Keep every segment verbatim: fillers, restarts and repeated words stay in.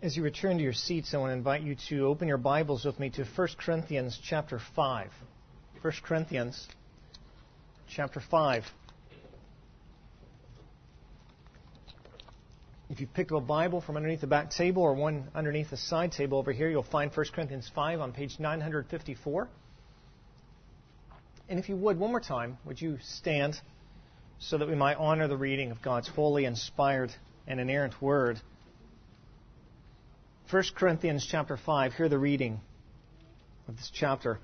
As you return to your seats, I want to invite you to open your Bibles with me to First Corinthians chapter five. First Corinthians chapter five. If you picked up a Bible from underneath the back table or one underneath the side table over here, you'll find First Corinthians five on page nine fifty-four. And if you would, one more time, would you stand so that we might honor the reading of God's holy, inspired, and inerrant Word. First Corinthians chapter five, hear the reading of this chapter.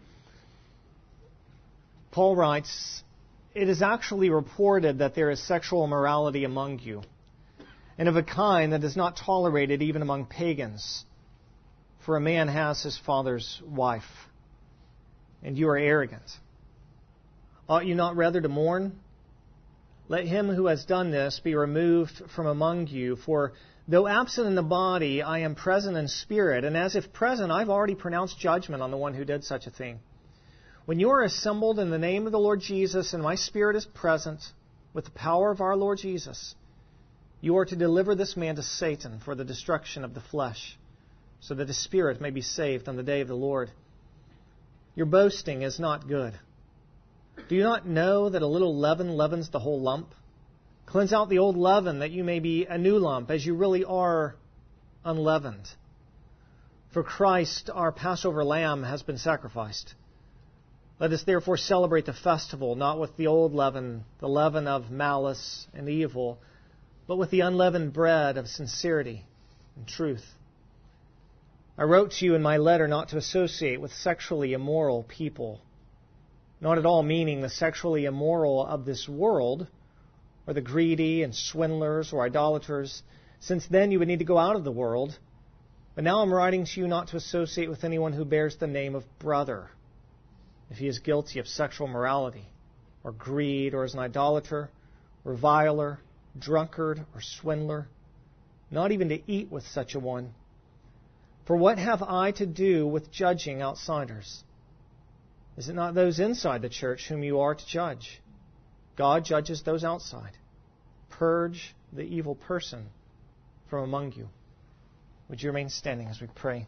Paul writes, "It is actually reported that there is sexual immorality among you, and of a kind that is not tolerated even among pagans. For a man has his father's wife, and you are arrogant. Ought you not rather to mourn? Let him who has done this be removed from among you, for though absent in the body, I am present in spirit, and as if present, I've already pronounced judgment on the one who did such a thing. When you are assembled in the name of the Lord Jesus, and my spirit is present with the power of our Lord Jesus, you are to deliver this man to Satan for the destruction of the flesh, so that his spirit may be saved on the day of the Lord. Your boasting is not good. Do you not know that a little leaven leavens the whole lump? Cleanse out the old leaven, that you may be a new lump, as you really are unleavened. For Christ, our Passover lamb, has been sacrificed. Let us therefore celebrate the festival, not with the old leaven, the leaven of malice and evil, but with the unleavened bread of sincerity and truth. I wrote to you in my letter not to associate with sexually immoral people, not at all meaning the sexually immoral of this world, or the greedy and swindlers or idolaters, since then you would need to go out of the world. But now I'm writing to you not to associate with anyone who bears the name of brother, if he is guilty of sexual immorality, or greed, or is an idolater, reviler, drunkard, or swindler, not even to eat with such a one. For what have I to do with judging outsiders? Is it not those inside the church whom you are to judge? God judges those outside. Purge the evil person from among you." Would you remain standing as we pray?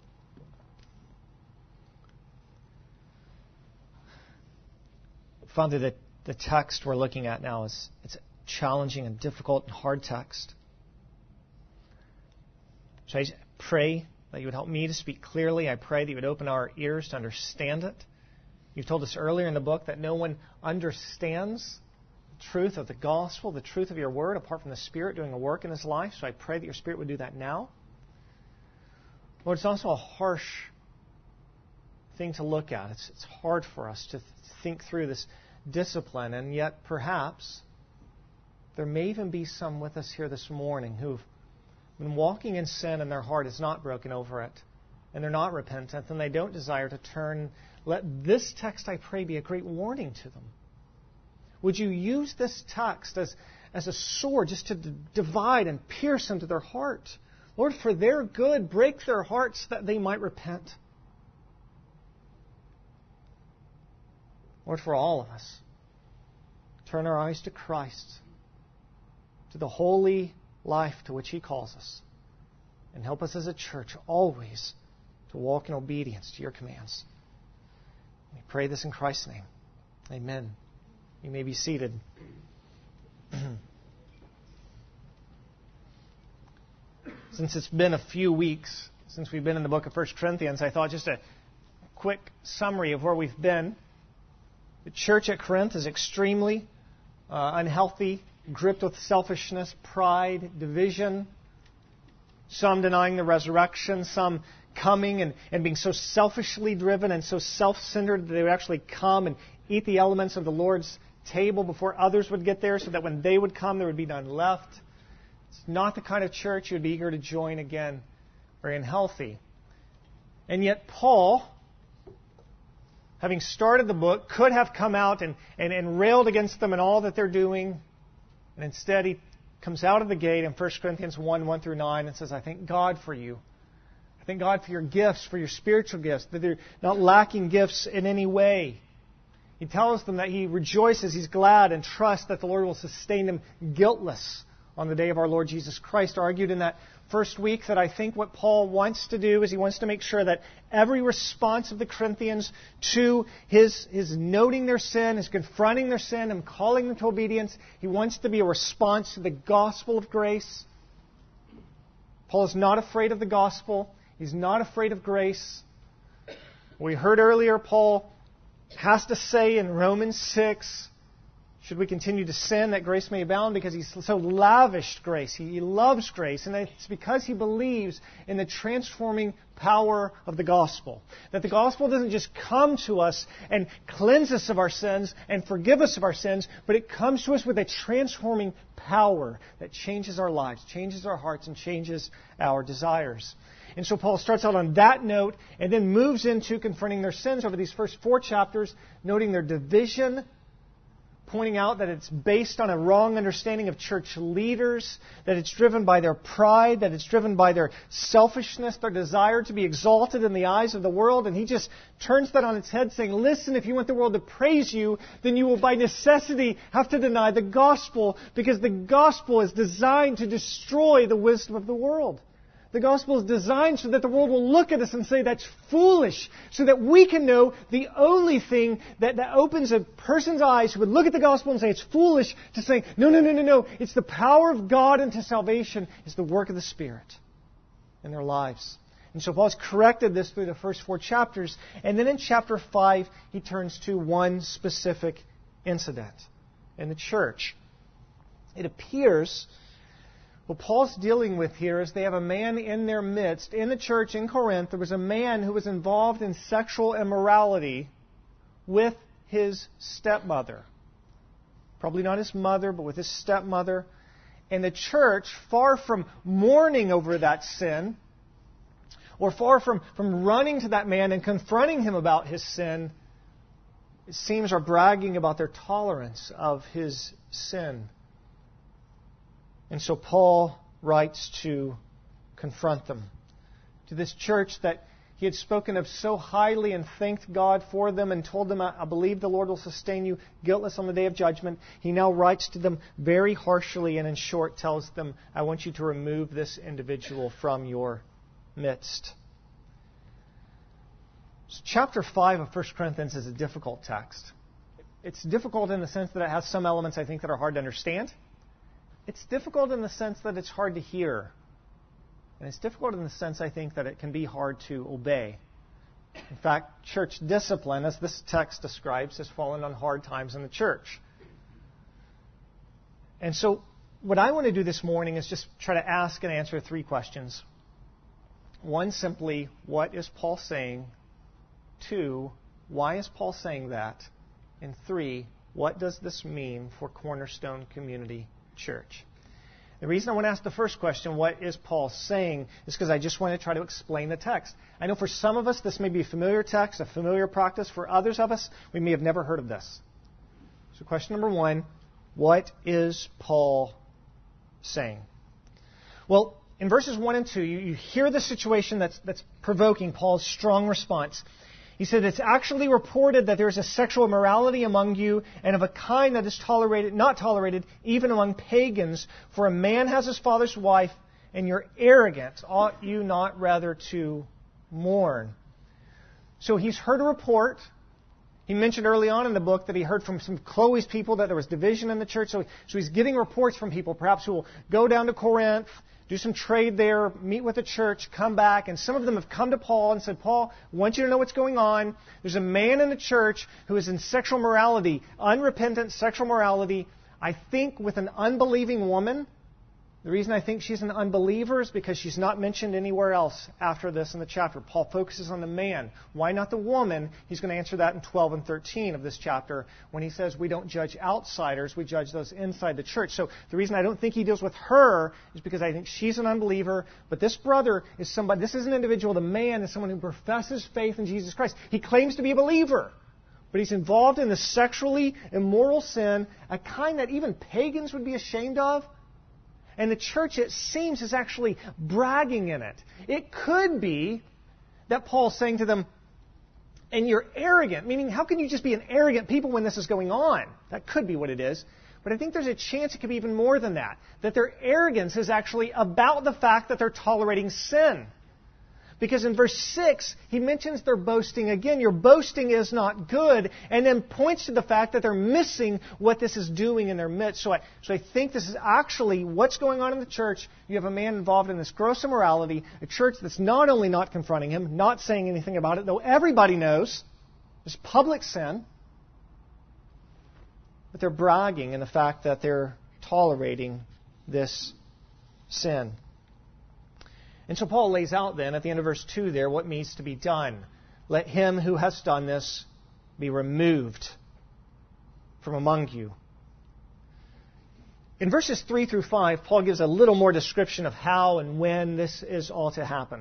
Father, the, the text we're looking at now is it's a challenging and difficult and hard text. So I pray that you would help me to speak clearly. I pray that you would open our ears to understand it. You've told us earlier in the book that no one understands the truth of the gospel, the truth of your word, apart from the Spirit doing a work in his life. So I pray that your Spirit would do that now. Lord, it's also a harsh thing to look at. It's, it's hard for us to think through this discipline, and yet perhaps there may even be some with us here this morning who've been walking in sin and their heart is not broken over it, and they're not repentant, and they don't desire to turn. Let this text, I pray, be a great warning to them. Would you use this text as, as a sword just to d- divide and pierce into their heart? Lord, for their good, break their hearts that they might repent. Lord, for all of us, turn our eyes to Christ, to the holy life to which he calls us, and help us as a church always to walk in obedience to your commands. We pray this in Christ's name. Amen. You may be seated. Since it's been a few weeks since we've been in the book of First Corinthians, I thought just a quick summary of where we've been. The church at Corinth is extremely uh, unhealthy, gripped with selfishness, pride, division, some denying the resurrection, some coming and, and being so selfishly driven and so self-centered that they would actually come and eat the elements of the Lord's table before others would get there, so that when they would come, there would be none left. It's not the kind of church you'd be eager to join again. Very unhealthy. And yet Paul, having started the book, could have come out and, and, and railed against them and all that they're doing. And instead he comes out of the gate in First Corinthians one, one through nine and says, I thank God for you. I thank God for your gifts, for your spiritual gifts, that they're not lacking gifts in any way. He tells them that he rejoices, he's glad, and trusts that the Lord will sustain them guiltless on the day of our Lord Jesus Christ, argued in that first week that I think what Paul wants to do is he wants to make sure that every response of the Corinthians to his, his noting their sin, his confronting their sin and calling them to obedience, he wants to be a response to the gospel of grace. Paul is not afraid of the gospel. He's not afraid of grace. We heard earlier, Paul has to say in Romans six, should we continue to sin that grace may abound? Because he's so lavished grace. He, he loves grace. And it's because he believes in the transforming power of the gospel. That the gospel doesn't just come to us and cleanse us of our sins and forgive us of our sins, but it comes to us with a transforming power that changes our lives, changes our hearts, and changes our desires. And so Paul starts out on that note and then moves into confronting their sins over these first four chapters, noting their division, pointing out that it's based on a wrong understanding of church leaders, that it's driven by their pride, that it's driven by their selfishness, their desire to be exalted in the eyes of the world. And he just turns that on its head, saying, listen, if you want the world to praise you, then you will by necessity have to deny the gospel, because the gospel is designed to destroy the wisdom of the world. The gospel is designed so that the world will look at us and say that's foolish, so that we can know the only thing that, that opens a person's eyes who would look at the gospel and say it's foolish, to say, no, no, no, no, no, it's the power of God unto salvation, it's the work of the Spirit in their lives. And so Paul's corrected this through the first four chapters, and then in chapter five, he turns to one specific incident in the church. It appears what Paul's dealing with here is they have a man in their midst. In the church in Corinth, there was a man who was involved in sexual immorality with his stepmother. Probably not his mother, but with his stepmother. And the church, far from mourning over that sin, or far from, from running to that man and confronting him about his sin, it seems are bragging about their tolerance of his sin. And so Paul writes to confront them. To this church that he had spoken of so highly and thanked God for them and told them, I believe the Lord will sustain you guiltless on the day of judgment. He now writes to them very harshly and in short tells them, I want you to remove this individual from your midst. So chapter five of First Corinthians is a difficult text. It's difficult in the sense that it has some elements I think that are hard to understand. It's difficult in the sense that it's hard to hear. And it's difficult in the sense, I think, that it can be hard to obey. In fact, church discipline, as this text describes, has fallen on hard times in the church. And so what I want to do this morning is just try to ask and answer three questions. One, simply, what is Paul saying? Two, why is Paul saying that? And three, what does this mean for Cornerstone Community Church? The reason I want to ask the first question, what is Paul saying, is because I just want to try to explain the text. I know for some of us this may be a familiar text, a familiar practice. For others of us, we may have never heard of this. So question number one, what is Paul saying? Well, in verses one and two, you, you hear the situation that's, that's provoking Paul's strong response. He said, it's actually reported that there is a sexual immorality among you, and of a kind that is tolerated, not tolerated even among pagans. For a man has his father's wife, and you're arrogant. Ought you not rather to mourn? So he's heard a report. He mentioned early on in the book that he heard from some Chloe's people that there was division in the church. So, so he's getting reports from people, perhaps who will go down to Corinth, do some trade there, meet with the church, come back. And some of them have come to Paul and said, Paul, I want you to know what's going on. There's a man in the church who is in sexual morality, unrepentant sexual morality, I think with an unbelieving woman. The reason I think she's an unbeliever is because she's not mentioned anywhere else after this in the chapter. Paul focuses on the man. Why not the woman? He's going to answer that in twelve and thirteen of this chapter when he says we don't judge outsiders, we judge those inside the church. So the reason I don't think he deals with her is because I think she's an unbeliever. But this brother is somebody, this is an individual, the man is someone who professes faith in Jesus Christ. He claims to be a believer, but he's involved in the sexually immoral sin, a kind that even pagans would be ashamed of. And the church, it seems, is actually bragging in it. It could be that Paul's saying to them, and you're arrogant, meaning how can you just be an arrogant people when this is going on? That could be what it is. But I think there's a chance it could be even more than that. That their arrogance is actually about the fact that they're tolerating sin. Because in verse six, he mentions their boasting again. Your boasting is not good. And then points to the fact that they're missing what this is doing in their midst. So I, so I think this is actually what's going on in the church. You have a man involved in this gross immorality, a church that's not only not confronting him, not saying anything about it, though everybody knows there's public sin, but they're bragging in the fact that they're tolerating this sin. And so Paul lays out then at the end of verse two there what needs to be done. Let him who has done this be removed from among you. In verses three through five, Paul gives a little more description of how and when this is all to happen.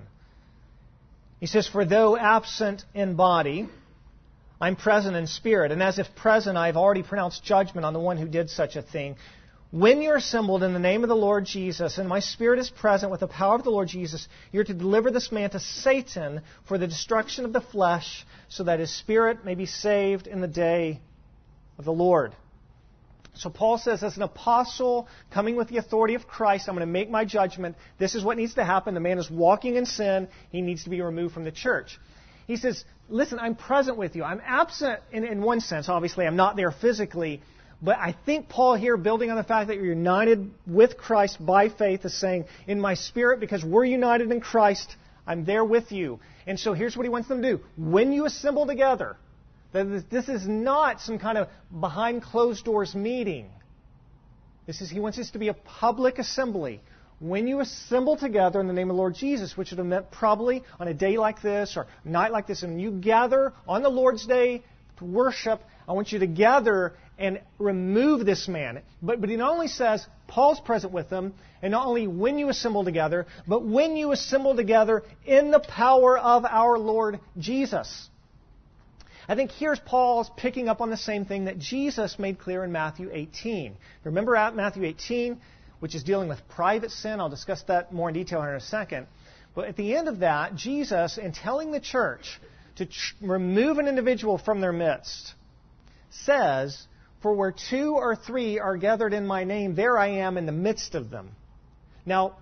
He says, for though absent in body, I'm present in spirit, and as if present, I have already pronounced judgment on the one who did such a thing. When you're assembled in the name of the Lord Jesus, and my spirit is present with the power of the Lord Jesus, you're to deliver this man to Satan for the destruction of the flesh, so that his spirit may be saved in the day of the Lord. So Paul says, as an apostle coming with the authority of Christ, I'm going to make my judgment. This is what needs to happen. The man is walking in sin. He needs to be removed from the church. He says, listen, I'm present with you. I'm absent in, in one sense. Obviously, I'm not there physically. But I think Paul here, building on the fact that you're united with Christ by faith, is saying, in my spirit, because we're united in Christ, I'm there with you. And so here's what he wants them to do. When you assemble together, this is not some kind of behind closed doors meeting. This is, he wants this to be a public assembly. When you assemble together in the name of the Lord Jesus, which would have meant probably on a day like this or a night like this, and you gather on the Lord's day to worship, I want you to gather and remove this man. But, but he not only says Paul's present with them, and not only when you assemble together, but when you assemble together in the power of our Lord Jesus. I think here's Paul's picking up on the same thing that Jesus made clear in Matthew eighteen. Remember at Matthew eighteen, which is dealing with private sin. I'll discuss that more in detail in a second. But at the end of that, Jesus, in telling the church to ch- remove an individual from their midst, says, for where two or three are gathered in my name, there I am in the midst of them. Now,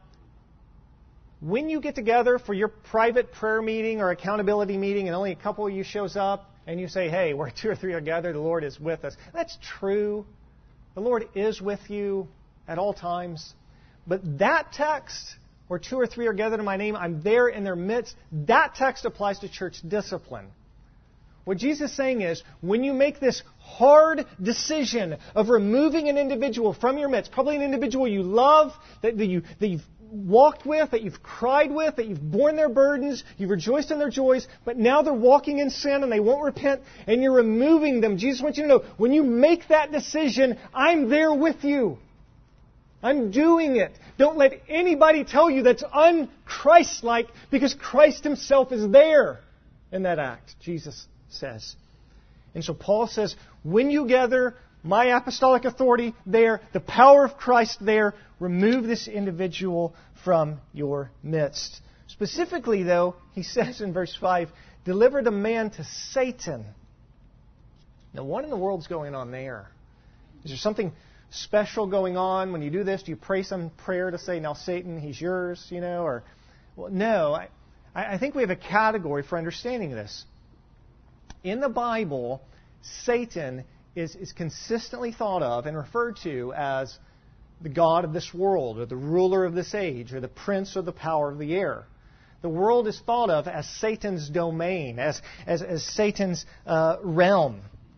when you get together for your private prayer meeting or accountability meeting and only a couple of you shows up and you say, hey, where two or three are gathered, the Lord is with us. That's true. The Lord is with you at all times. But that text, where two or three are gathered in my name, I'm there in their midst, that text applies to church discipline. What Jesus is saying is, when you make this hard decision of removing an individual from your midst, probably an individual you love, that, that, you, that you've walked with, that you've cried with, that you've borne their burdens, you've rejoiced in their joys, but now they're walking in sin and they won't repent, and you're removing them. Jesus wants you to know, when you make that decision, I'm there with you. I'm doing it. Don't let anybody tell you that's un-Christ-like, because Christ himself is there in that act, Jesus says. And so Paul says, when you gather, my apostolic authority there, the power of Christ there, remove this individual from your midst. Specifically, though, he says in verse five, deliver the man to Satan. Now, what in the world's going on there? Is there something special going on when you do this? Do you pray some prayer to say, now Satan, he's yours, you know? Or, well, no. I, I think we have a category for understanding this. In the Bible, Satan is, is consistently thought of and referred to as the god of this world, or the ruler of this age, or the prince or the power of the air. The world is thought of as Satan's domain, as, as, as Satan's uh, realm.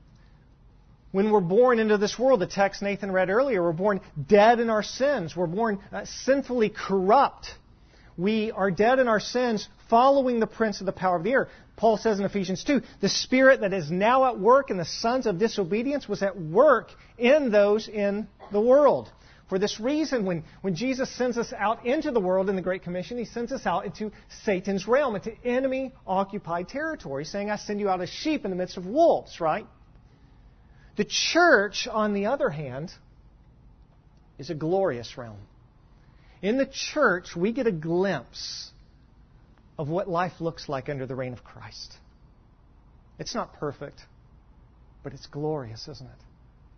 When we're born into this world, the text Nathan read earlier, we're born dead in our sins. We're born uh, sinfully corrupt. We are dead in our sins, following the prince of the power of the air. Paul says in Ephesians two, the spirit that is now at work in the sons of disobedience was at work in those in the world. For this reason, when, when Jesus sends us out into the world in the Great Commission, he sends us out into Satan's realm, into enemy-occupied territory, saying, I send you out as sheep in the midst of wolves, right? The church, on the other hand, is a glorious realm. In the church, we get a glimpse of what life looks like under the reign of Christ. It's not perfect, but it's glorious, isn't it?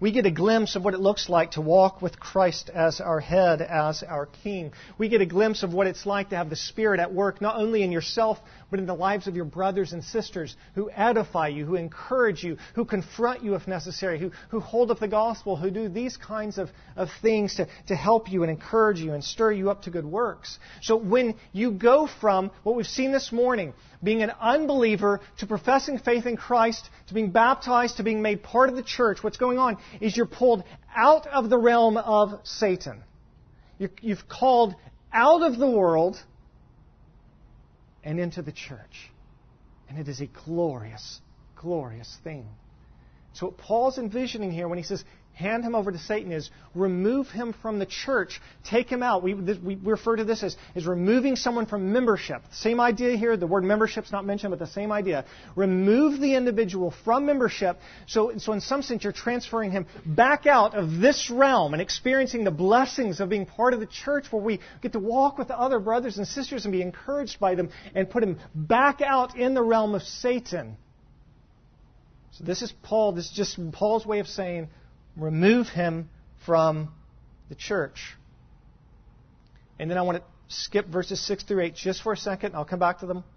We get a glimpse of what it looks like to walk with Christ as our head, as our King. We get a glimpse of what it's like to have the Spirit at work, not only in yourself, but in the lives of your brothers and sisters who edify you, who encourage you, who confront you if necessary, who, who hold up the gospel, who do these kinds of, of things to, to help you and encourage you and stir you up to good works. So when you go from what we've seen this morning, being an unbeliever, to professing faith in Christ, to being baptized, to being made part of the church, what's going on is you're pulled out of the realm of Satan. You're, you've called out of the world and into the church. And it is a glorious, glorious thing. So what Paul's envisioning here when he says, hand him over to Satan, is remove him from the church. Take him out. We, this, we refer to this as, as removing someone from membership. Same idea here. The word membership's not mentioned, but the same idea. Remove the individual from membership. So, so in some sense, you're transferring him back out of this realm and experiencing the blessings of being part of the church, where we get to walk with the other brothers and sisters and be encouraged by them, and put him back out in the realm of Satan. So this is Paul. This is just Paul's way of saying, remove him from the church. And then I want to skip verses six through eight just for a second. I'll come back to them.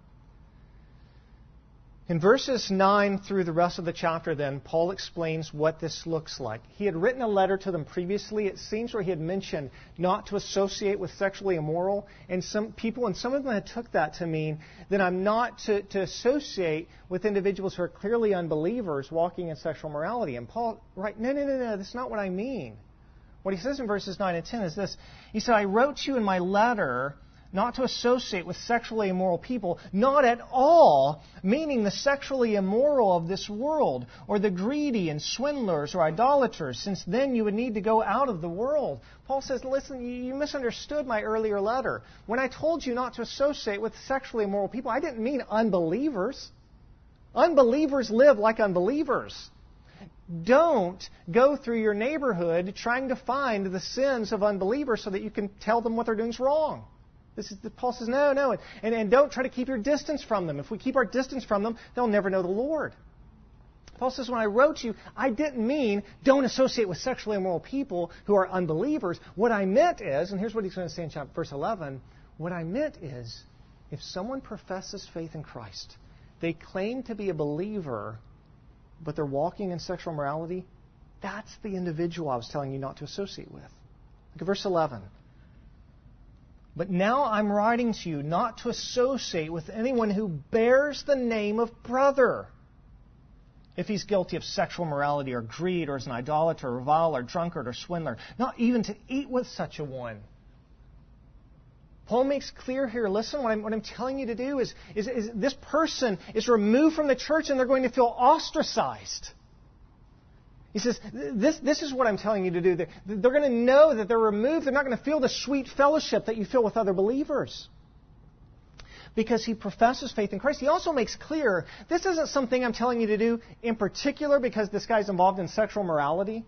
In verses nine through the rest of the chapter, then, Paul explains what this looks like. He had written a letter to them previously, it seems, where he had mentioned not to associate with sexually immoral. And some people, and some of them had took that to mean that I'm not to, to associate with individuals who are clearly unbelievers walking in sexual morality. And Paul, right, no, no, no, no, that's not what I mean. What he says in verses nine and ten is this. He said, I wrote you in my letter not to associate with sexually immoral people, not at all, meaning the sexually immoral of this world, or the greedy and swindlers or idolaters, since then you would need to go out of the world. Paul says, listen, you misunderstood my earlier letter. When I told you not to associate with sexually immoral people, I didn't mean unbelievers. Unbelievers live like unbelievers. Don't go through your neighborhood trying to find the sins of unbelievers so that you can tell them what they're doing is wrong. This is, Paul says, no, no, and, and don't try to keep your distance from them. If we keep our distance from them, they'll never know the Lord. Paul says, when I wrote you, I didn't mean don't associate with sexually immoral people who are unbelievers. What I meant is, and here's what he's going to say in chapter, verse eleven, what I meant is, if someone professes faith in Christ, they claim to be a believer, but they're walking in sexual morality, that's the individual I was telling you not to associate with. Look at verse eleven. But now I'm writing to you not to associate with anyone who bears the name of brother, if he's guilty of sexual morality or greed, or is an idolater, or reviler, drunkard, or swindler, not even to eat with such a one. Paul makes clear here, listen, what I'm, what I'm telling you to do is, is, is this person is removed from the church and they're going to feel ostracized. He says, this, this is what I'm telling you to do. They're, they're going to know that they're removed. They're not going to feel the sweet fellowship that you feel with other believers. Because he professes faith in Christ. He also makes clear, this isn't something I'm telling you to do in particular because this guy's involved in sexual morality.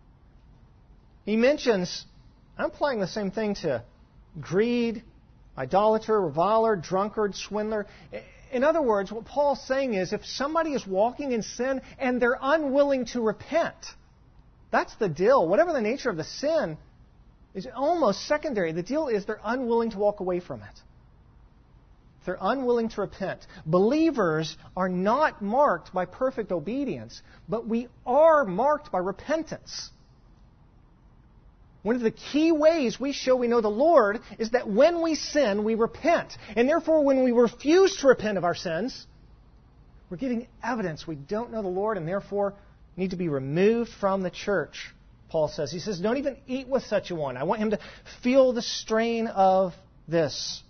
He mentions, I'm applying the same thing to greed, idolater, reviler, drunkard, swindler. In other words, what Paul's saying is, if somebody is walking in sin and they're unwilling to repent, that's the deal. Whatever the nature of the sin is almost secondary. The deal is they're unwilling to walk away from it. They're unwilling to repent. Believers are not marked by perfect obedience, but we are marked by repentance. One of the key ways we show we know the Lord is that when we sin, we repent. And therefore, when we refuse to repent of our sins, we're giving evidence we don't know the Lord and therefore need to be removed from the church, Paul says. He says, don't even eat with such a one. I want him to feel the strain of this.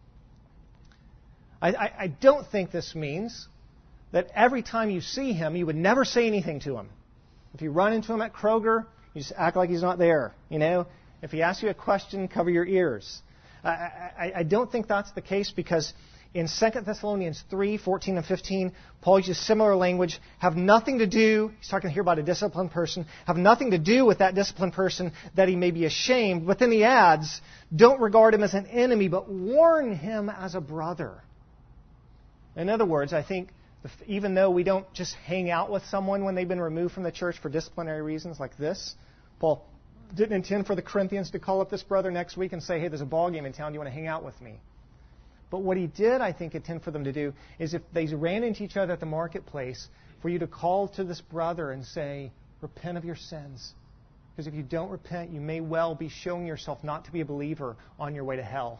I, I, I don't think this means that every time you see him, you would never say anything to him. If you run into him at Kroger, you just act like he's not there. You know, if he asks you a question, cover your ears. I, I, I don't think that's the case because in Second Thessalonians three, fourteen and fifteen, Paul uses similar language. Have nothing to do, he's talking here about a disciplined person, have nothing to do with that disciplined person that he may be ashamed. But then he adds, don't regard him as an enemy, but warn him as a brother. In other words, I think even though we don't just hang out with someone when they've been removed from the church for disciplinary reasons like this, Paul didn't intend for the Corinthians to call up this brother next week and say, hey, there's a ball game in town. Do you want to hang out with me? But what he did, I think, intend for them to do is if they ran into each other at the marketplace, for you to call to this brother and say, repent of your sins. Because if you don't repent, you may well be showing yourself not to be a believer on your way to hell.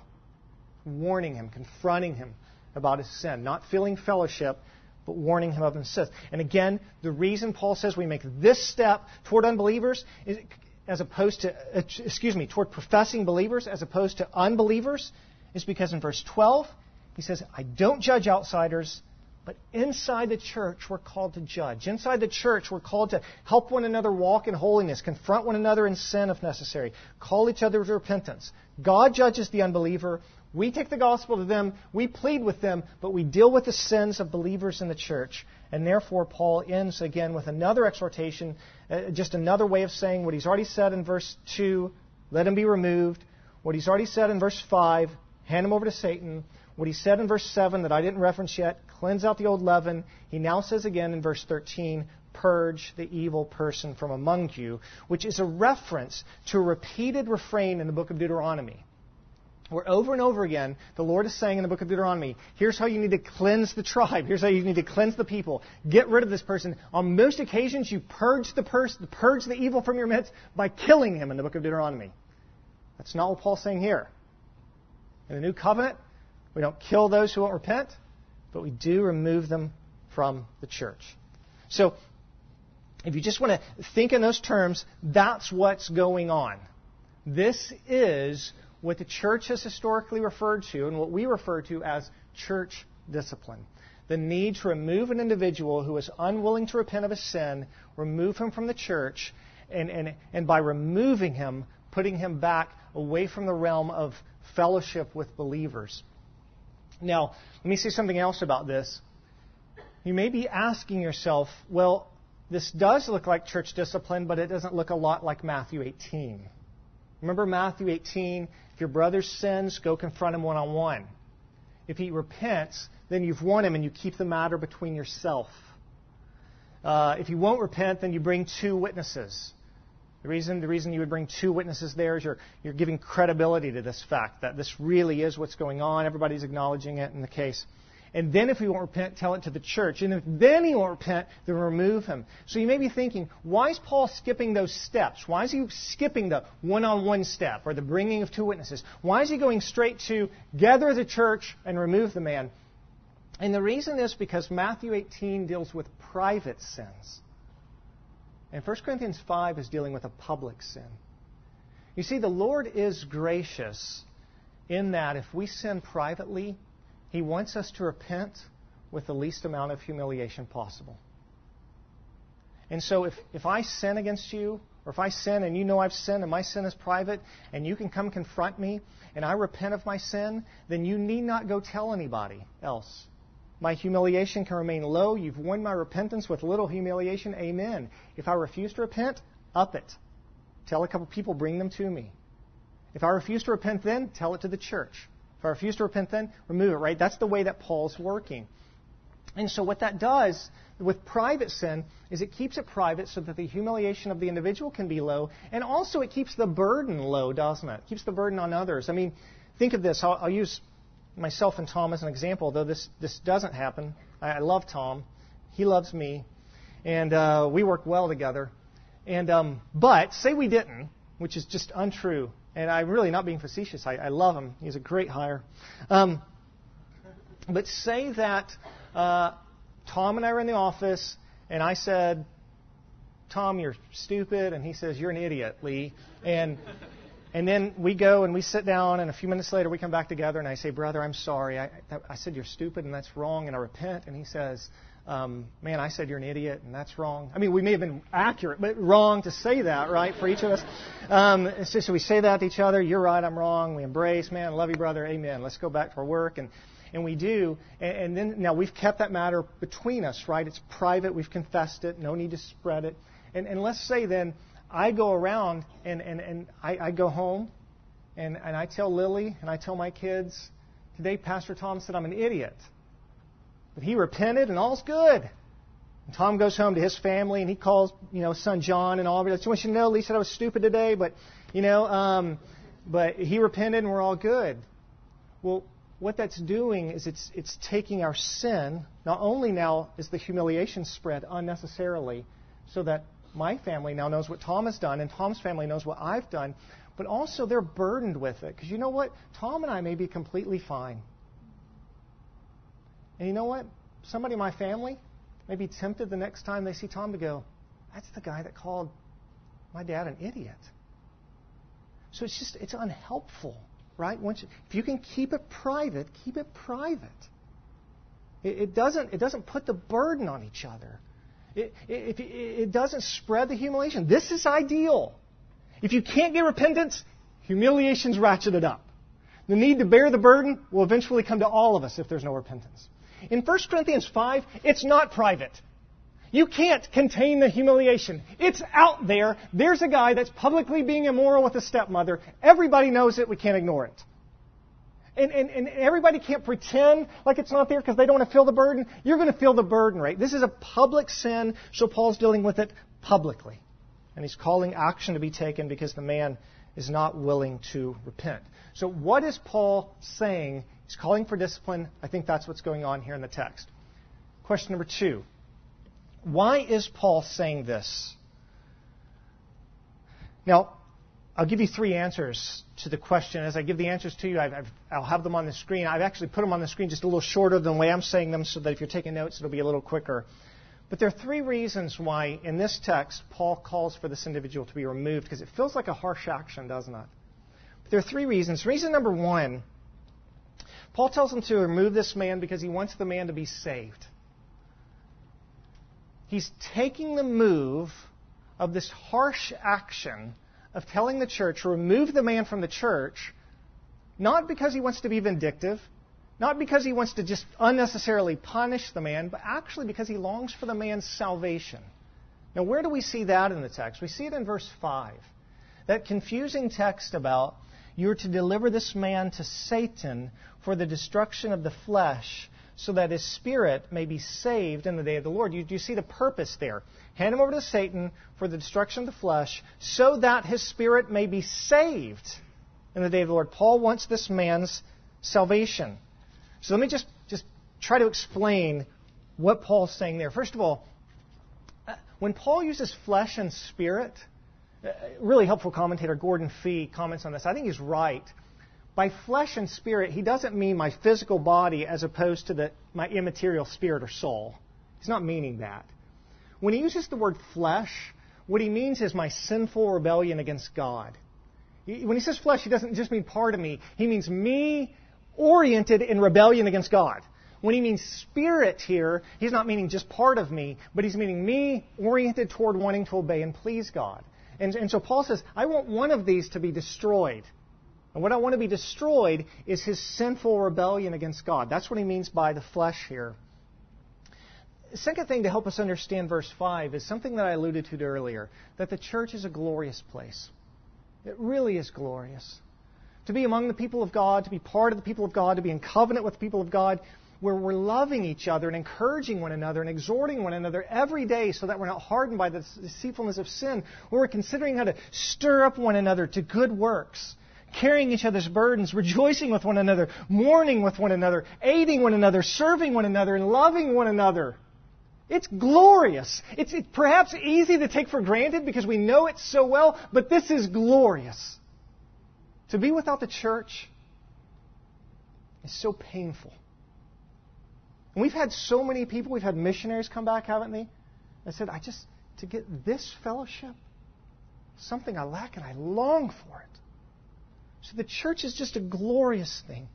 Warning him, confronting him about his sin. Not feeling fellowship, but warning him of his sins. And again, the reason Paul says we make this step toward unbelievers, is, as opposed to, excuse me, toward professing believers as opposed to unbelievers, is because in verse twelve, he says, I don't judge outsiders, but inside the church, we're called to judge. Inside the church, we're called to help one another walk in holiness, confront one another in sin if necessary, call each other to repentance. God judges the unbeliever. We take the gospel to them. We plead with them, but we deal with the sins of believers in the church. And therefore, Paul ends again with another exhortation, uh, just another way of saying what he's already said in verse two, let him be removed. What he's already said in verse five, hand him over to Satan. What he said in verse seven that I didn't reference yet, cleanse out the old leaven. He now says again in verse thirteen, purge the evil person from among you, which is a reference to a repeated refrain in the book of Deuteronomy. Where over and over again, the Lord is saying in the book of Deuteronomy, here's how you need to cleanse the tribe. Here's how you need to cleanse the people. Get rid of this person. On most occasions, you purge the person, purge the evil from your midst by killing him in the book of Deuteronomy. That's not what Paul's saying here. In the new covenant, we don't kill those who won't repent, but we do remove them from the church. So, if you just want to think in those terms, that's what's going on. This is what the church has historically referred to and what we refer to as church discipline. The need to remove an individual who is unwilling to repent of his sin, remove him from the church, and, and, and by removing him, putting him back away from the realm of fellowship with believers. Now, let me say something else about this. You may be asking yourself, well, this does look like church discipline, but it doesn't look a lot like Matthew eighteen. Remember Matthew eighteen? If your brother sins, go confront him one-on-one. If he repents, then you've won him and you keep the matter between yourself. Uh, if he won't repent, then you bring two witnesses. The reason, the reason you would bring two witnesses there is you're, you're giving credibility to this fact that this really is what's going on. Everybody's acknowledging it in the case. And then if he won't repent, tell it to the church. And if then he won't repent, then remove him. So you may be thinking, why is Paul skipping those steps? Why is he skipping the one-on-one step or the bringing of two witnesses? Why is he going straight to gather the church and remove the man? And the reason is because Matthew eighteen deals with private sins. And First Corinthians five is dealing with a public sin. You see, the Lord is gracious in that if we sin privately, He wants us to repent with the least amount of humiliation possible. And so if, if I sin against you, or if I sin and you know I've sinned and my sin is private, and you can come confront me, and I repent of my sin, then you need not go tell anybody else. My humiliation can remain low. You've won my repentance with little humiliation. Amen. If I refuse to repent, up it. Tell a couple people, bring them to me. If I refuse to repent then, tell it to the church. If I refuse to repent then, remove it, right? That's the way that Paul's working. And so what that does with private sin is it keeps it private so that the humiliation of the individual can be low, and also it keeps the burden low, doesn't it? It keeps the burden on others. I mean, think of this. I'll, I'll use myself and Tom as an example, though this, this doesn't happen. I, I love Tom. He loves me. And uh, we work well together. And um, But say we didn't, which is just untrue. And I'm really not being facetious. I, I love him. He's a great hire. Um, but say that uh, Tom and I were in the office, and I said, Tom, you're stupid. And he says, you're an idiot, Lee. And and then we go and we sit down, and a few minutes later we come back together, and I say, brother, I'm sorry. I, I said you're stupid, and that's wrong, and I repent. And he says, um, man, I said you're an idiot, and that's wrong. I mean, we may have been accurate, but wrong to say that, right, for each of us. Um, so, so we say that to each other. You're right, I'm wrong. We embrace, man, I love you, brother. Amen. Let's go back to our work. And And we do. And, and then now we've kept that matter between us, right? It's private. We've confessed it. No need to spread it. And, and let's say then I go around and, and, and I, I go home and, and I tell Lily and I tell my kids, today Pastor Tom said I'm an idiot. But he repented and all's good. And Tom goes home to his family and he calls, you know, son John and all. I just want you to know, Lee said I was stupid today, but, you know, um, but he repented and we're all good. Well, what that's doing is it's it's taking our sin. Not only now is the humiliation spread unnecessarily, so that my family now knows what Tom has done and Tom's family knows what I've done, but also they're burdened with it. Because you know what? Tom and I may be completely fine. And you know what? Somebody in my family may be tempted the next time they see Tom to go, that's the guy that called my dad an idiot. So it's just, it's unhelpful, right? Once you, if you can keep it private, keep it private. It, it doesn't, it doesn't put the burden on each other. It, it, it, it doesn't spread the humiliation. This is ideal. If you can't get repentance, humiliation's ratcheted up. The need to bear the burden will eventually come to all of us if there's no repentance. In First Corinthians five, it's not private. You can't contain the humiliation. It's out there. There's a guy that's publicly being immoral with a stepmother. Everybody knows it. We can't ignore it. And, and, and everybody can't pretend like it's not there because they don't want to feel the burden. You're going to feel the burden, right? This is a public sin, so Paul's dealing with it publicly. And he's calling action to be taken because the man is not willing to repent. So what is Paul saying? He's calling for discipline. I think that's what's going on here in the text. Question number two. Why is Paul saying this? Now, I'll give you three answers to the question. As I give the answers to you, I've, I've, I'll have them on the screen. I've actually put them on the screen just a little shorter than the way I'm saying them so that if you're taking notes, it'll be a little quicker. But there are three reasons why, in this text, Paul calls for this individual to be removed, because it feels like a harsh action, doesn't it? But there are three reasons. Reason number one, Paul tells him to remove this man because he wants the man to be saved. He's taking the move of this harsh action of telling the church to remove the man from the church, not because he wants to be vindictive, not because he wants to just unnecessarily punish the man, but actually because he longs for the man's salvation. Now, where do we see that in the text? We see it in verse five. That confusing text about you're to deliver this man to Satan for the destruction of the flesh, so that his spirit may be saved in the day of the Lord. You, you see the purpose there. Hand him over to Satan for the destruction of the flesh, so that his spirit may be saved in the day of the Lord. Paul wants this man's salvation. So let me just, just try to explain what Paul's saying there. First of all, when Paul uses flesh and spirit, really helpful commentator Gordon Fee comments on this. I think he's right. By flesh and spirit, he doesn't mean my physical body as opposed to the, my immaterial spirit or soul. He's not meaning that. When he uses the word flesh, what he means is my sinful rebellion against God. He, when he says flesh, he doesn't just mean part of me. He means me oriented in rebellion against God. When he means spirit here, he's not meaning just part of me, but he's meaning me oriented toward wanting to obey and please God. And, and so Paul says, I want one of these to be destroyed. And what I want to be destroyed is his sinful rebellion against God. That's what he means by the flesh here. The second thing to help us understand verse five is something that I alluded to earlier, that the church is a glorious place. It really is glorious. To be among the people of God, to be part of the people of God, to be in covenant with the people of God, where we're loving each other and encouraging one another and exhorting one another every day so that we're not hardened by the deceitfulness of sin, where we're considering how to stir up one another to good works, carrying each other's burdens, rejoicing with one another, mourning with one another, aiding one another, serving one another, and loving one another. It's glorious. It's, it's perhaps easy to take for granted because we know it so well, but this is glorious. To be without the church is so painful. And we've had so many people, we've had missionaries come back, haven't they? That said, I just, to get this fellowship, something I lack and I long for it. So the church is just a glorious thing.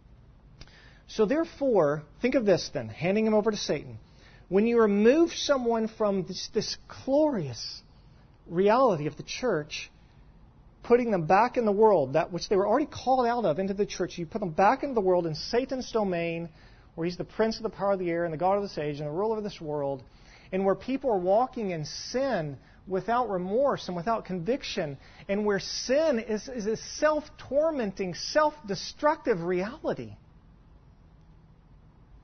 So therefore, think of this then, handing him over to Satan. When you remove someone from this, this glorious reality of the church, putting them back in the world, that which they were already called out of into the church, you put them back into the world in Satan's domain, where he's the prince of the power of the air and the god of this age and the ruler of this world, and where people are walking in sin without remorse and without conviction, and where sin is, is a self-tormenting, self-destructive reality.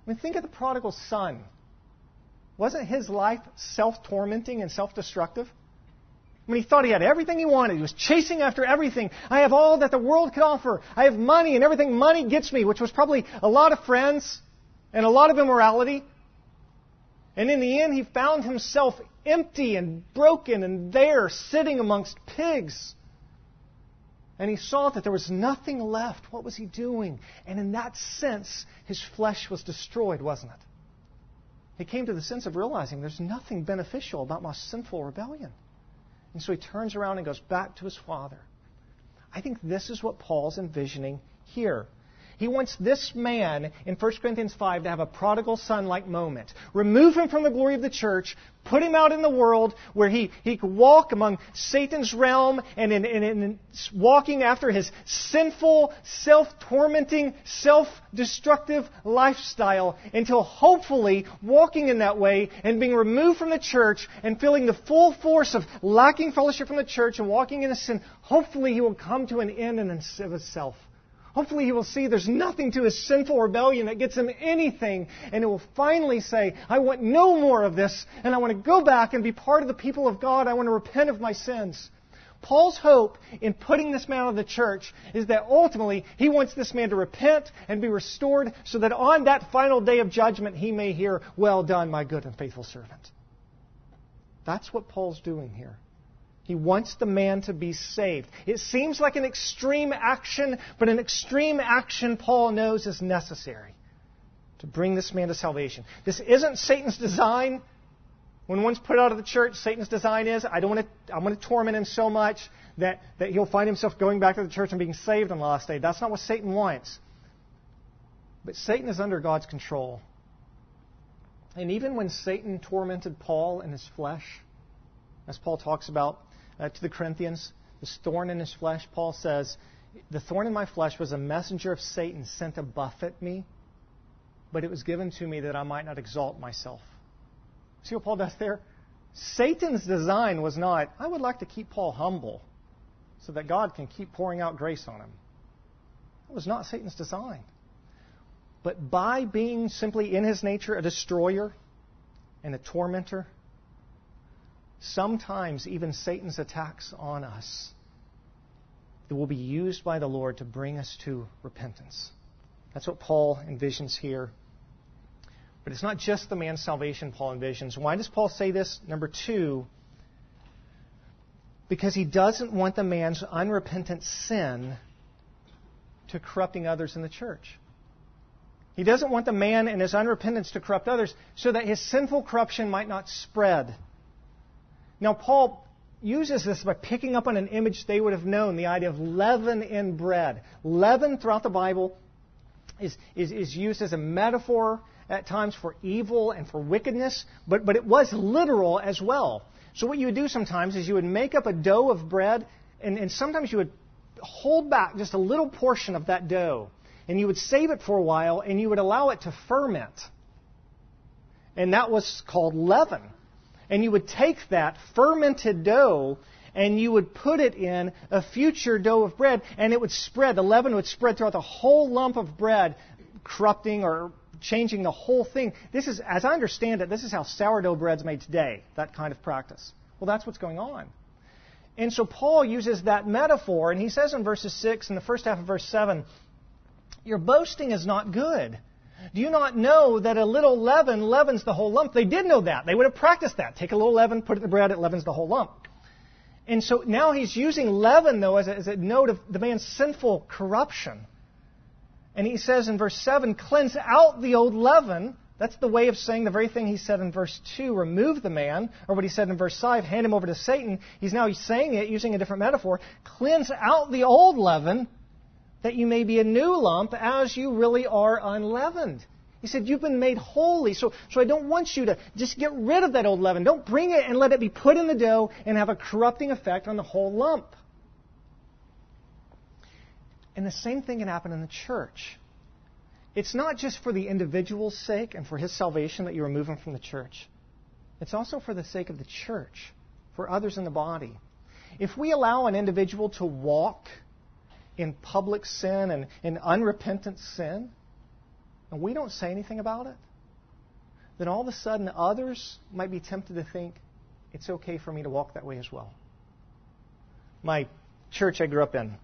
I mean, think of the prodigal son. Wasn't his life self-tormenting and self-destructive? I mean, he thought he had everything he wanted. He was chasing after everything. I have all that the world could offer. I have money and everything money gets me, which was probably a lot of friends and a lot of immorality. And in the end, he found himself empty and broken and there, sitting amongst pigs. And he saw that there was nothing left. What was he doing? And in that sense, his flesh was destroyed, wasn't it? He came to the sense of realizing there's nothing beneficial about my sinful rebellion. And so he turns around and goes back to his father. I think this is what Paul's envisioning here. He wants this man in First Corinthians five to have a prodigal son-like moment. Remove him from the glory of the church. Put him out in the world where he, he could walk among Satan's realm and in, in, in walking after his sinful, self-tormenting, self-destructive lifestyle until hopefully walking in that way and being removed from the church and feeling the full force of lacking fellowship from the church and walking in a sin, hopefully he will come to an end in himself. Hopefully he will see there's nothing to his sinful rebellion that gets him anything. And he will finally say, I want no more of this. And I want to go back and be part of the people of God. I want to repent of my sins. Paul's hope in putting this man out of the church is that ultimately he wants this man to repent and be restored so that on that final day of judgment he may hear, well done, my good and faithful servant. That's what Paul's doing here. He wants the man to be saved. It seems like an extreme action, but an extreme action Paul knows is necessary to bring this man to salvation. This isn't Satan's design. When one's put out of the church, Satan's design is, I don't want to, I want to torment him so much that, that he'll find himself going back to the church and being saved on the last day. That's not what Satan wants. But Satan is under God's control. And even when Satan tormented Paul in his flesh, as Paul talks about Uh, to the Corinthians, this thorn in his flesh, Paul says, the thorn in my flesh was a messenger of Satan sent to buffet me, but it was given to me that I might not exalt myself. See what Paul does there? Satan's design was not, I would like to keep Paul humble so that God can keep pouring out grace on him. It was not Satan's design. But by being simply in his nature a destroyer and a tormentor, sometimes even Satan's attacks on us that will be used by the Lord to bring us to repentance. That's what Paul envisions here. But it's not just the man's salvation Paul envisions. Why does Paul say this? Number two, because he doesn't want the man's unrepentant sin to corrupting others in the church. He doesn't want the man and his unrepentance to corrupt others so that his sinful corruption might not spread. Now, Paul uses this by picking up on an image they would have known, the idea of leaven in bread. Leaven throughout the Bible is, is, is used as a metaphor at times for evil and for wickedness, but, but it was literal as well. So what you would do sometimes is you would make up a dough of bread, and, and sometimes you would hold back just a little portion of that dough, and you would save it for a while, and you would allow it to ferment. And that was called leaven. And you would take that fermented dough and you would put it in a future dough of bread, and it would spread. The leaven would spread throughout the whole lump of bread, corrupting or changing the whole thing. This is, as I understand it, this is how sourdough bread's made today, that kind of practice. Well, that's what's going on. And so Paul uses that metaphor, and he says in verses six and the first half of verse seven, your boasting is not good. Do you not know that a little leaven leavens the whole lump? They did know that. They would have practiced that. Take a little leaven, put it in the bread, it leavens the whole lump. And so now he's using leaven, though, as a, as a note of the man's sinful corruption. And he says in verse seven, cleanse out the old leaven. That's the way of saying the very thing he said in verse two, remove the man, or what he said in verse five, hand him over to Satan. He's now saying it using a different metaphor. Cleanse out the old leaven, that you may be a new lump as you really are unleavened. He said, you've been made holy, so, so I don't want you to just get rid of that old leaven. Don't bring it and let it be put in the dough and have a corrupting effect on the whole lump. And the same thing can happen in the church. It's not just for the individual's sake and for his salvation that you remove him from the church. It's also for the sake of the church, for others in the body. If we allow an individual to walk in public sin and in unrepentant sin, and we don't say anything about it, then all of a sudden others might be tempted to think it's okay for me to walk that way as well. My church I grew up in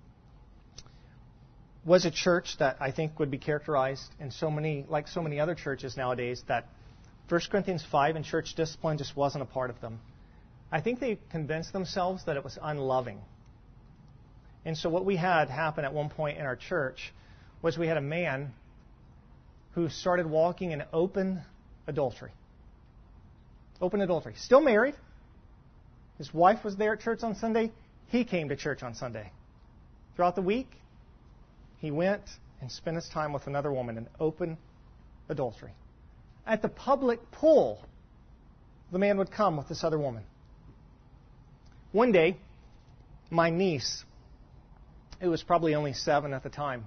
was a church that I think would be characterized in so many, like so many other churches nowadays, that First Corinthians five and church discipline just wasn't a part of them. I think they convinced themselves that it was unloving. And so what we had happen at one point in our church was we had a man who started walking in open adultery. Open adultery. Still married. His wife was there at church on Sunday. He came to church on Sunday. Throughout the week, he went and spent his time with another woman in open adultery. At the public pool, the man would come with this other woman. One day, my niece, who was probably only seven at the time,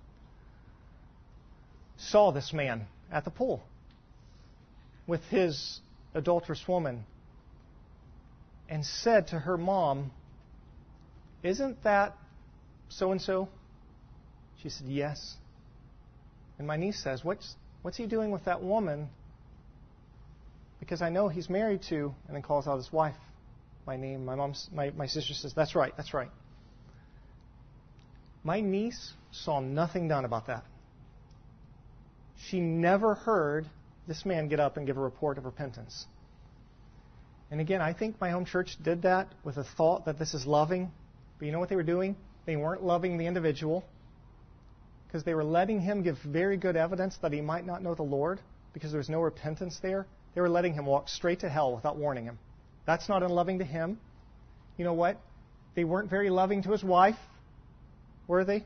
saw this man at the pool with his adulterous woman and said to her mom, "Isn't that so-and-so?" She said, "Yes." And my niece says, what's, what's he doing with that woman? Because I know he's married to, and then calls out his wife, my name. My mom's, my, my sister says, "That's right, that's right." My niece saw nothing done about that. She never heard this man get up and give a report of repentance. And again, I think my home church did that with a thought that this is loving. But you know what they were doing? They weren't loving the individual, because they were letting him give very good evidence that he might not know the Lord because there was no repentance there. They were letting him walk straight to hell without warning him. That's not unloving to him. You know what? They weren't very loving to his wife, were they?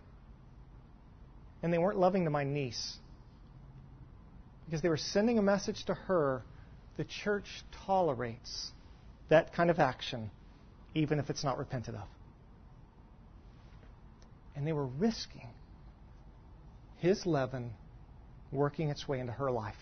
And they weren't loving to my niece, because they were sending a message to her: the church tolerates that kind of action, even if it's not repented of. And they were risking his leaven working its way into her life.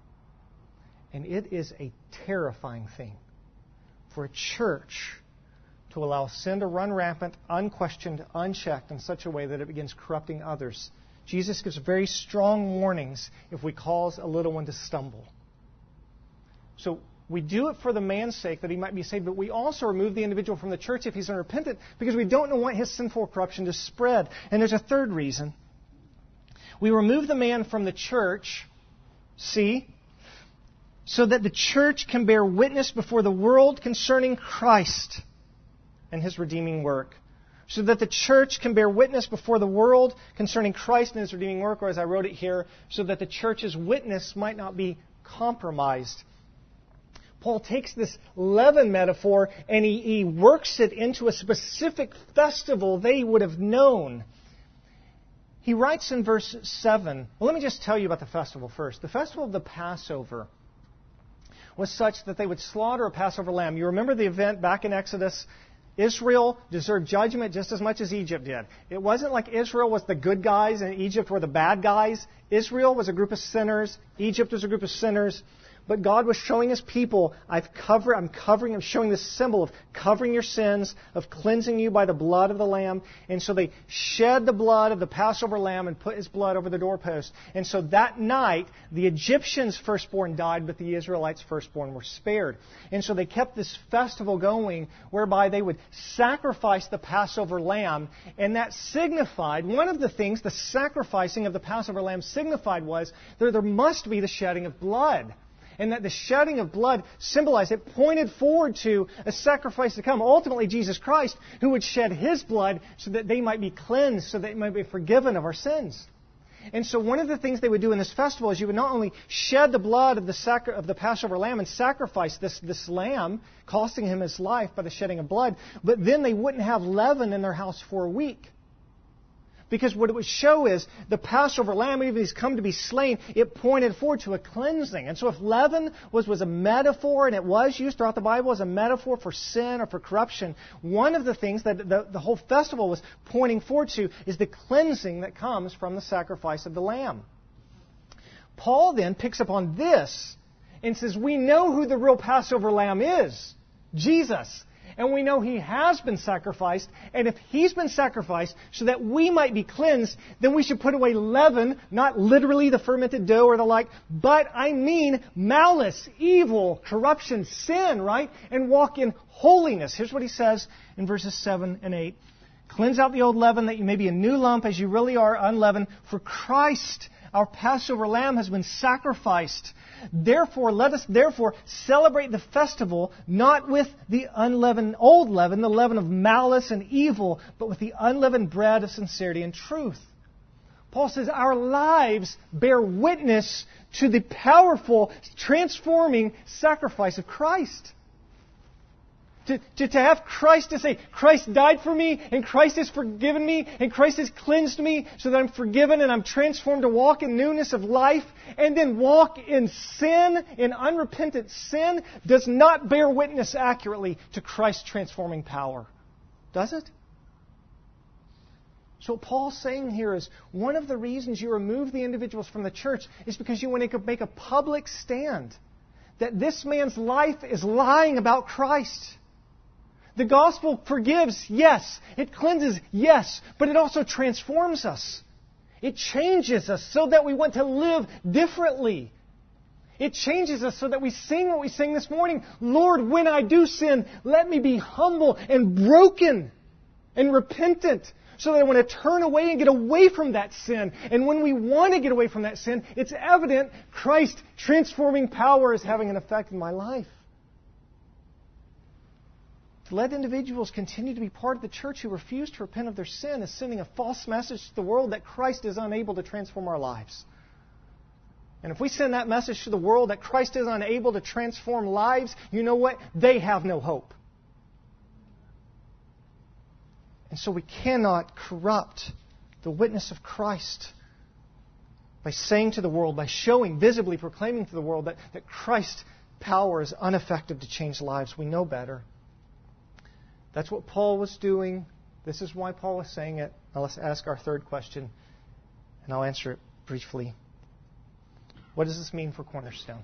And it is a terrifying thing for a church to allow sin to run rampant, unquestioned, unchecked, in such a way that it begins corrupting others. Jesus gives very strong warnings if we cause a little one to stumble. So we do it for the man's sake, that he might be saved, but we also remove the individual from the church if he's unrepentant, because we don't want his sinful corruption to spread. And there's a third reason. We remove the man from the church, see, so that the church can bear witness before the world concerning Christ and His redeeming work. So that the church can bear witness before the world concerning Christ and His redeeming work, or as I wrote it here, so that the church's witness might not be compromised. Paul takes this leaven metaphor and he, he works it into a specific festival they would have known. He writes in verse seven, well, let me just tell you about the festival first. The festival of the Passover was such that they would slaughter a Passover lamb. You remember the event back in Exodus? Israel deserved judgment just as much as Egypt did. It wasn't like Israel was the good guys and Egypt were the bad guys. Israel was a group of sinners. Egypt was a group of sinners. But God was showing His people, I've covered, I'm covering, I'm showing this symbol of covering your sins, of cleansing you by the blood of the Lamb. And so they shed the blood of the Passover lamb and put His blood over the doorpost. And so that night, the Egyptians' firstborn died, but the Israelites' firstborn were spared. And so they kept this festival going, whereby they would sacrifice the Passover lamb. And that signified, one of the things the sacrificing of the Passover lamb signified was that there must be the shedding of blood. And that the shedding of blood symbolized, it pointed forward to a sacrifice to come. Ultimately, Jesus Christ, who would shed His blood so that they might be cleansed, so that they might be forgiven of our sins. And so one of the things they would do in this festival is you would not only shed the blood of the sacri- of the Passover lamb and sacrifice this, this lamb, costing Him His life by the shedding of blood, but then they wouldn't have leaven in their house for a week. Because what it would show is the Passover lamb, even if he's come to be slain, it pointed forward to a cleansing. And so if leaven was, was a metaphor, and it was used throughout the Bible as a metaphor for sin or for corruption, one of the things that the, the whole festival was pointing forward to is the cleansing that comes from the sacrifice of the lamb. Paul then picks up on this and says, we know who the real Passover lamb is, Jesus. and we know He has been sacrificed. And if He's been sacrificed so that we might be cleansed, then we should put away leaven, not literally the fermented dough or the like, but I mean malice, evil, corruption, sin, right? And walk in holiness. Here's what He says in verses seven and eight. Cleanse out the old leaven that you may be a new lump as you really are unleavened. For Christ, our Passover lamb, has been sacrificed. Therefore, let us therefore celebrate the festival not with the unleavened old leaven, the leaven of malice and evil, but with the unleavened bread of sincerity and truth. Paul says our lives bear witness to the powerful, transforming sacrifice of Christ. To, to, to have Christ to say, Christ died for me, and Christ has forgiven me, and Christ has cleansed me so that I'm forgiven and I'm transformed to walk in newness of life, and then walk in sin, in unrepentant sin, does not bear witness accurately to Christ's transforming power. Does it? So what Paul's saying here is, one of the reasons you remove the individuals from the church is because you want to make a public stand that this man's life is lying about Christ. The gospel forgives, yes. It cleanses, yes. But it also transforms us. It changes us so that we want to live differently. It changes us so that we sing what we sang this morning. Lord, when I do sin, let me be humble and broken and repentant so that I want to turn away and get away from that sin. And when we want to get away from that sin, it's evident Christ's transforming power is having an effect in my life. To let individuals continue to be part of the church who refuse to repent of their sin is sending a false message to the world that Christ is unable to transform our lives. And if we send that message to the world that Christ is unable to transform lives, you know what? They have no hope. And so we cannot corrupt the witness of Christ by saying to the world, by showing, visibly proclaiming to the world that, that Christ's power is ineffective to change lives. We know better. That's what Paul was doing. This is why Paul was saying it. Now let's ask our third question, and I'll answer it briefly. What does this mean for Cornerstone?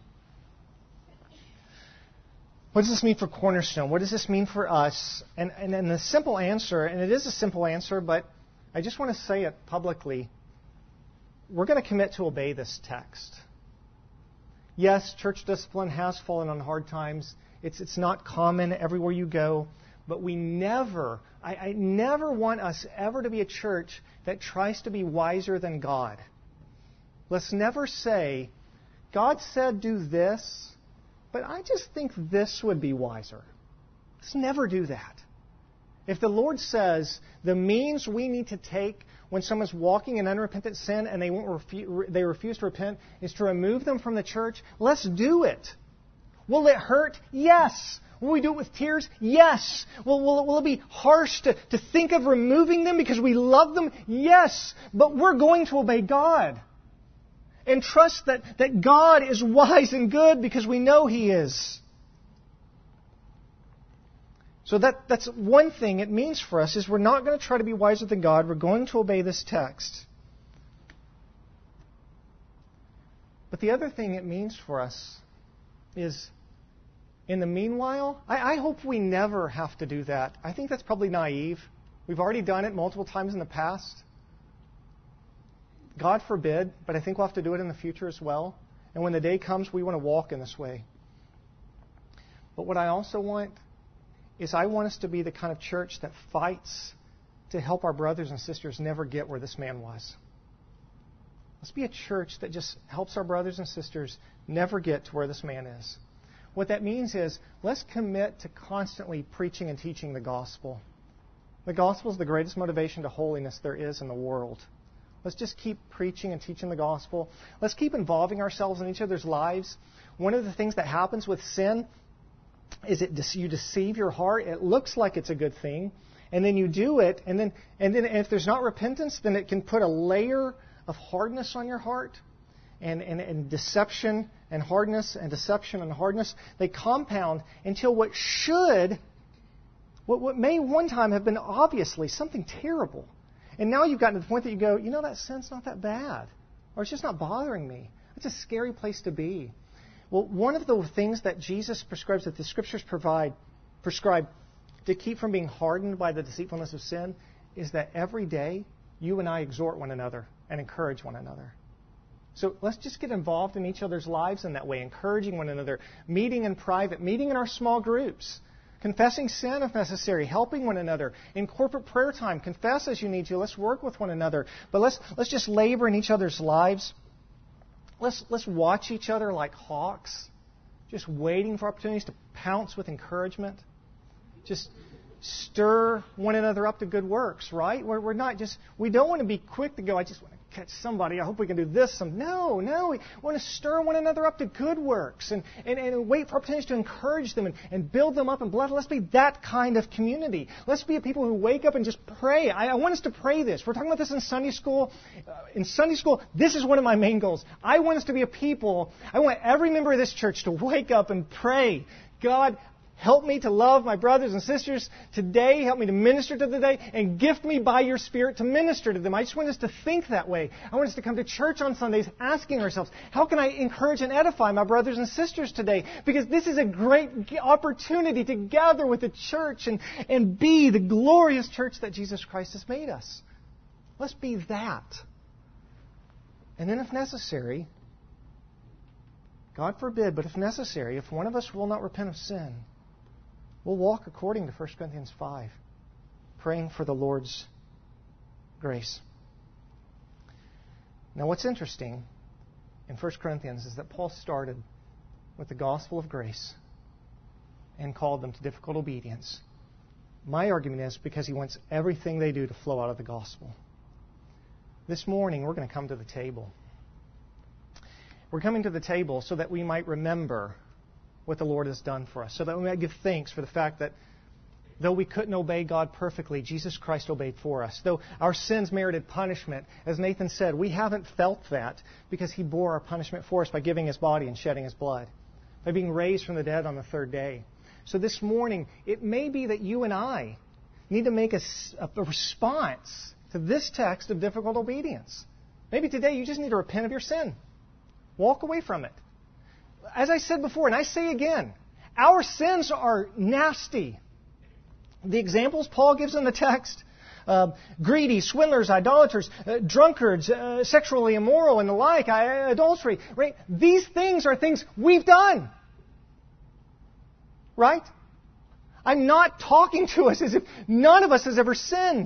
What does this mean for Cornerstone? What does this mean for us? And, and, and the simple answer, and it is a simple answer, but I just want to say it publicly. We're going to commit to obey this text. Yes, church discipline has fallen on hard times. It's, it's not common everywhere you go. But we never, I, I never want us ever to be a church that tries to be wiser than God. Let's never say, God said do this, but I just think this would be wiser. Let's never do that. If the Lord says the means we need to take when someone's walking in unrepentant sin and they won't refu- they refuse to repent is to remove them from the church, let's do it. Will it hurt? Yes. Will we do it with tears? Yes. Will, will, will it be harsh to, to think of removing them because we love them? Yes. But we're going to obey God. And trust that, that God is wise and good because we know He is. So that, that's one thing it means for us is we're not going to try to be wiser than God. We're going to obey this text. But the other thing it means for us is, in the meanwhile, I, I hope we never have to do that. I think that's probably naive. We've already done it multiple times in the past. God forbid, but I think we'll have to do it in the future as well. And when the day comes, we want to walk in this way. But what I also want is I want us to be the kind of church that fights to help our brothers and sisters never get where this man was. Let's be a church that just helps our brothers and sisters never get to where this man is. What that means is, let's commit to constantly preaching and teaching the gospel. The gospel is the greatest motivation to holiness there is in the world. Let's just keep preaching and teaching the gospel. Let's keep involving ourselves in each other's lives. One of the things that happens with sin is it you deceive your heart. It looks like it's a good thing, and then you do it, and then and then if there's not repentance, then it can put a layer of hardness on your heart. And, and, and deception and hardness and deception and hardness, they compound until what should, what, what may one time have been obviously something terrible. And now you've gotten to the point that you go, you know, that sin's not that bad. Or it's just not bothering me. It's a scary place to be. Well, one of the things that Jesus prescribes, that the Scriptures provide, prescribe, to keep from being hardened by the deceitfulness of sin is that every day you and I exhort one another and encourage one another. So let's just get involved in each other's lives in that way, encouraging one another, meeting in private, meeting in our small groups, confessing sin if necessary, helping one another. In corporate prayer time, confess as you need to. Let's work with one another. But let's let's just labor in each other's lives. Let's let's watch each other like hawks, just waiting for opportunities to pounce with encouragement. Just stir one another up to good works, right? We're, we're not just, we don't want to be quick to go, I just want to catch somebody, I hope we can do this. Some, no, no, we want to stir one another up to good works and, and, and wait for opportunities to encourage them and, and build them up in blood. Let's be that kind of community. Let's be a people who wake up and just pray. I, I want us to pray this. We're talking about this in Sunday school. Uh, in Sunday school, this is one of my main goals. I want us to be a people, I want every member of this church to wake up and pray, God, help me to love my brothers and sisters today. Help me to minister to them today. And gift me by your Spirit to minister to them. I just want us to think that way. I want us to come to church on Sundays asking ourselves, how can I encourage and edify my brothers and sisters today? Because this is a great opportunity to gather with the church and, and be the glorious church that Jesus Christ has made us. Let's be that. And then if necessary, God forbid, but if necessary, if one of us will not repent of sin, we'll walk according to First Corinthians five, praying for the Lord's grace. Now what's interesting in First Corinthians is that Paul started with the gospel of grace and called them to difficult obedience. My argument is because he wants everything they do to flow out of the gospel. This morning we're going to come to the table. We're coming to the table so that we might remember what the Lord has done for us, so that we might give thanks for the fact that though we couldn't obey God perfectly, Jesus Christ obeyed for us. Though our sins merited punishment, as Nathan said, we haven't felt that because He bore our punishment for us by giving His body and shedding His blood, by being raised from the dead on the third day. So this morning, it may be that you and I need to make a, a response to this text of difficult obedience. Maybe today you just need to repent of your sin. Walk away from it. As I said before, and I say again, our sins are nasty. The examples Paul gives in the text, uh, greedy, swindlers, idolaters, uh, drunkards, uh, sexually immoral, and the like, uh, adultery, right? These things are things we've done. Right? I'm not talking to us as if none of us has ever sinned.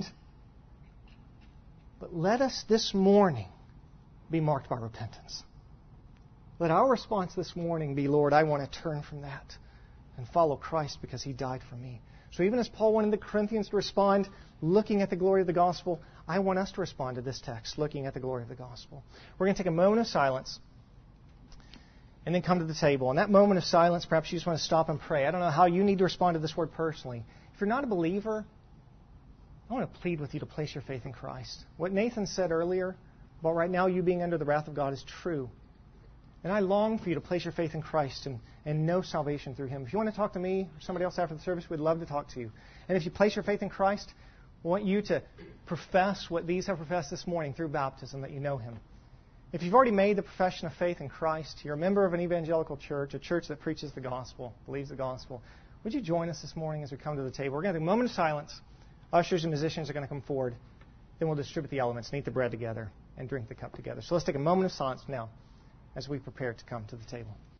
But let us this morning be marked by repentance. Let our response this morning be, Lord, I want to turn from that and follow Christ because He died for me. So even as Paul wanted the Corinthians to respond, looking at the glory of the gospel, I want us to respond to this text, looking at the glory of the gospel. We're going to take a moment of silence and then come to the table. In that moment of silence, perhaps you just want to stop and pray. I don't know how you need to respond to this word personally. If you're not a believer, I want to plead with you to place your faith in Christ. What Nathan said earlier about right now you being under the wrath of God is true. And I long for you to place your faith in Christ and, and know salvation through Him. If you want to talk to me or somebody else after the service, we'd love to talk to you. And if you place your faith in Christ, we want you to profess what these have professed this morning through baptism, that you know Him. If you've already made the profession of faith in Christ, you're a member of an evangelical church, a church that preaches the gospel, believes the gospel, would you join us this morning as we come to the table? We're going to have a moment of silence. Ushers and musicians are going to come forward. Then we'll distribute the elements, and eat the bread together, and drink the cup together. So let's take a moment of silence now as we prepare to come to the table.